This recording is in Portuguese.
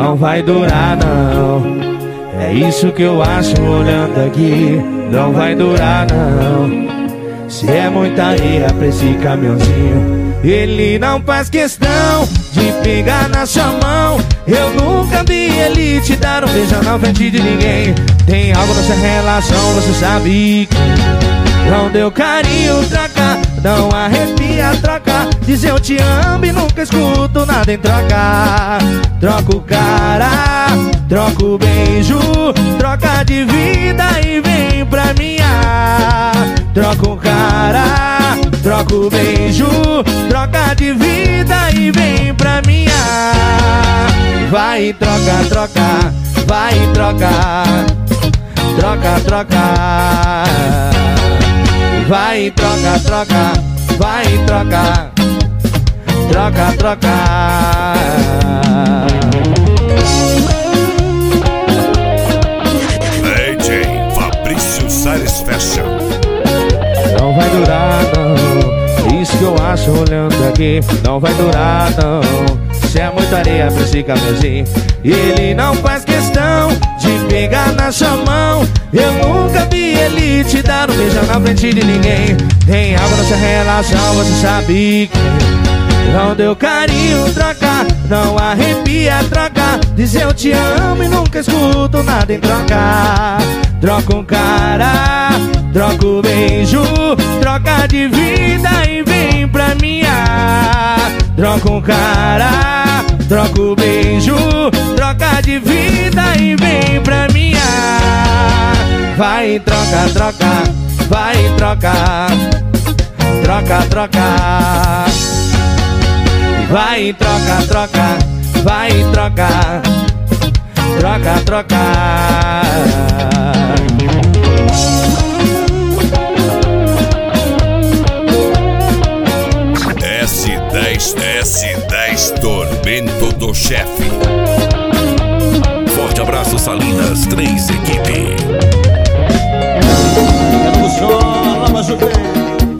não vai durar não. É isso que eu acho olhando aqui, não vai durar não. Se é muita areia pra esse caminhãozinho, ele não faz questão de pegar na sua mão. Eu nunca vi ele te dar um beijo na frente de ninguém. Tem algo nessa relação, você sabe que não deu carinho, troca, não arrepia, troca. Diz eu te amo e nunca escuto nada em troca. Troca o cara, troca o beijo, troca de vida e vem pra minha. Troca o cara, troca o beijo, troca de vida e vem pra minha. Vai troca, troca, vai troca, troca, troca. Vai troca, troca, vai troca, troca, troca. DJ Fabrício Salles Fashion. Não vai durar não, isso que eu acho olhando aqui, não vai durar não. Se é muita areia pra esse caminhozinho, e ele não faz questão de pegar na sua mão. Eu nunca vi ele te dar um beijo na frente de ninguém. Tem algo nessa relação, você sabe que não deu carinho, troca, não arrepia, troca. Diz eu te amo e nunca escuto nada em troca. Troca um cara, troca o beijo, troca de vida e vem pra minha. Troca um cara, troca o beijo, troca de vida e vem pra minha. Vai troca, troca, vai troca, troca, troca. Vai troca, troca, vai troca, troca, troca. S10 Tormento do Chefe. Forte abraço, Salinas 3 equipe. É do som, Lava Jupé.